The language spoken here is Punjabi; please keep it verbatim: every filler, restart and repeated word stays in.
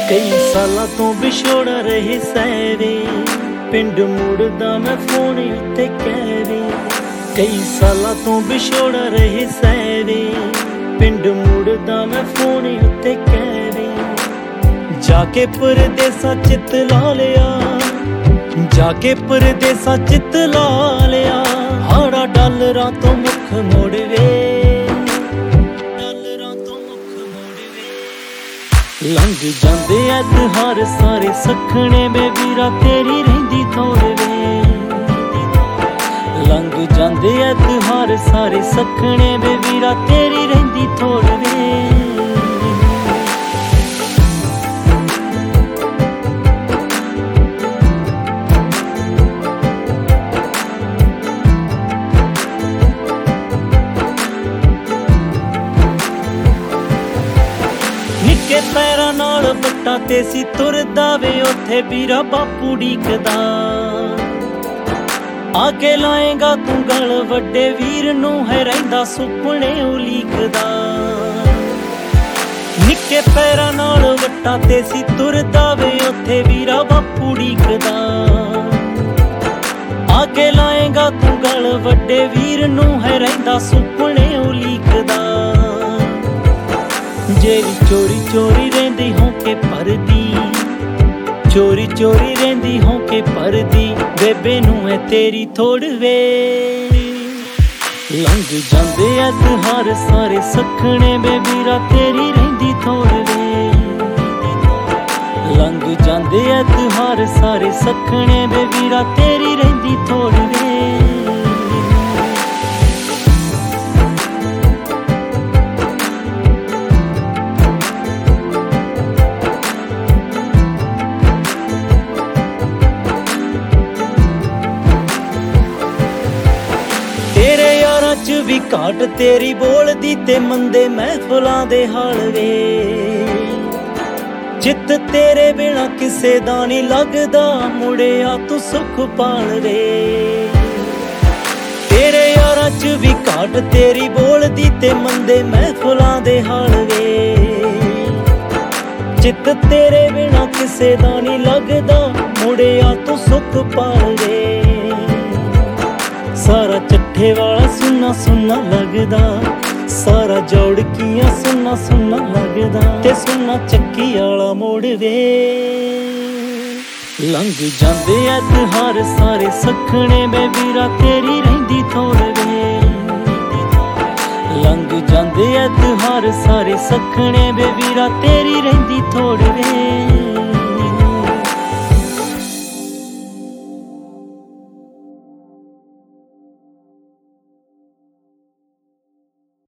ਕਈ ਸਾਲਾਂ ਤੋਂ ਵਿਛੋੜਾ ਰਹੇ ਸੈਰੇ, ਪਿੰਡ ਮੁੜਦਾ ਮੈਂ ਫੋਨ ਉੱਤੇ ਕਹਿ ਵੇ। ਕਈ ਸਾਲਾਂ ਤੋਂ ਵਿਛੋੜਾ ਰਹੇ ਸੈਰੇ, ਪਿੰਡ ਮੁੜਦਾ ਮੈਂ ਫੋਨ ਉੱਤੇ ਕਹਿ ਵੇ। ਜਾ ਕੇ ਪਰਦੇਸਾਂ ਚਿੱਤ ਲਾ ਲਿਆ, ਜਾ ਕੇ ਪਰਦੇਸਾਂ ਚਿੱਤ ਲਾ ਲਿਆ। ਹਾੜਾ ਡਾਲਰਾਂ ਤੋਂ ਮੁੱਖ ਮੋੜ ਵੇ, ਲੰਘ ਜਾਂਦੇ ਐ ਤਿਉਹਾਰ ਸਾਰੇ ਸੱਖਣੇ ਵੇ ਵੀਰਾ ਤੇਰੀ ਰਹਿੰਦੀ ਥੋੜ ਵੇ। ਲੰਘ ਜਾਂਦੇ ਐ ਤਿਉਹਾਰ ਸਾਰੇ ਸੱਖਣੇ ਵੇ ਵੀਰਾ ਤੇਰੀ ਰਹਿੰਦੀ ਥੋੜ ਵੇ। ਨਿੱਕੇ ਪੈਰਾਂ ਨਾਲ ਵੱਟਾਂ ਤੇ ਸੀ ਤੁਰਦਾ ਵੇ, ਉੱਥੇ ਵੀਰਾ ਬਾਪੂ ਡੀਕਦਾ। ਆ ਕੇ ਲਾਏਗਾ ਤੂੰ ਗਲ ਵੱਡੇ ਵੀਰ ਨੂੰ, ਹੈ ਰਹਿੰਦਾ ਸੁਪਨੇ ਉਲੀਕਦਾ। ਨਿੱਕੇ ਪੈਰਾਂ ਨਾਲ ਵੱਟਾਂ ਤੇ ਸੀ ਤੁਰਦਾ ਵੇ, ਉੱਥੇ ਵੀਰਾ ਬਾਪੂ ਡੀਕਦਾ। ਆ ਕੇ ਲਾਏਗਾ ਤੂੰ ਗਲ ਵੱਡੇ ਵੀਰ ਨੂੰ, ਹੈ ਰਹਿੰਦਾ ਸੁਪਨੇ ਉਲੀਕਦਾ। ਜਿਹੜੀ ਚੋਰੀ ਚੋਰੀ ਰਹਿੰਦੀ ਹੋਂ ਕੇ ਪਰਦੀ, ਚੋਰੀ ਚੋਰੀ ਰਹਿੰਦੀ ਹੋਂ ਕੇ ਪਰਦੀ, ਬੇਬੇ ਨੂੰ ਹੈ ਤੇਰੀ ਥੋੜ ਵੇ। ਲੰਘ ਜਾਂਦੇ ਐ ਤਿਉਹਾਰ ਸਾਰੇ ਸੱਖਣੇ ਵੇ ਵੀਰਾ ਤੇਰੀ ਰਹਿੰਦੀ ਥੋੜ ਵੇ। ਲੰਘ ਜਾਂਦੇ ਐ ਤਿਉਹਾਰ ਸਾਰੇ ਸੱਖਣੇ ਵੇ ਵੀਰਾ ਤੇਰੀ ਰਹਿੰਦੀ ਥੋੜ ਵੇ। ਤੇਰੇ ਯਾਰਾਂ ਚ ਵੀ ਘਾਟ ਤੇਰੀ ਬੋਲਦੀ, ਤੇ ਮੰਦੇ ਮਹਿਫਲਾਂ ਦੇ ਹਾਲ ਵੇ। ਚਿੱਤ ਤੇਰੇ ਬਿਨਾ ਕਿਸੇ ਦਾ ਨੀ ਲੱਗਦਾ, ਮੁੜਿਆ ਤੂੰ ਸੁੱਖ ਪਾਲ ਵੇ। ਤੇਰੇ ਯਾਰਾਂ ਚ ਵੀ ਘਾਟ ਤੇਰੀ ਬੋਲਦੀ, ਤੇ ਮੰਦੇ ਮਹਿਫਲਾਂ ਦੇ ਹਾਲ ਵੇ। ਚਿੱਤ ਤੇਰੇ ਬਿਨਾ ਕਿਸੇ ਦਾ ਨੀ ਲੱਗਦਾ, ਮੁੜਿਆ ਤੂੰ ਸੁੱਖ ਪਾਲ ਵੇ। ਸਾਰਾ ਚੱਠੇ ਵਾਲਾ ਸੁੰਨਾ ਸੁੰਨਾ ਲੱਗਦਾ, ਸਾਰਾ ਜੋੜਕੀਆਂ ਸੁੰਨਾ ਸੁੰਨਾ ਲੱਗਦਾ, ਤੇ ਸੁੰਨਾ ਚੱਕੀ ਵਾਲਾ ਮੋੜ ਵੇ। ਲੰਘ ਜਾਂਦੇ ਐ ਤਿਉਹਾਰ ਸਾਰੇ ਸੱਖਣੇ ਵੇ ਵੀਰਾ ਤੇਰੀ ਰਹਿੰਦੀ ਥੋੜ ਵੇ। ਲੰਘ ਜਾਂਦੇ ਐ ਤਿਉਹਾਰ ਸਾਰੇ ਸੱਖਣੇ ਵੇ ਵੀਰਾ ਤੇਰੀ ਰਹਿੰਦੀ ਥੋੜ ਵੇ।